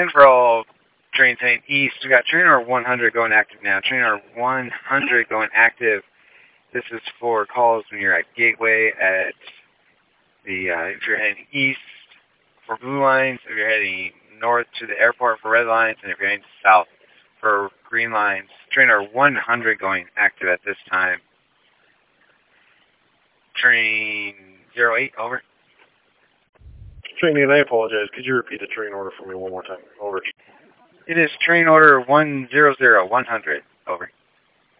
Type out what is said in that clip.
And for all trains heading east, we got train order 100 going active now. Train order 100 going active. This is for calls when you're at Gateway at the, if you're heading east for blue lines, if you're heading north to the airport for red lines, and if you're heading south for green lines. Train order 100 going active at this time. Train 08, over. Train 8, I apologize. Could you repeat the train order for me one more time? Over. It is train order 100, 100, over.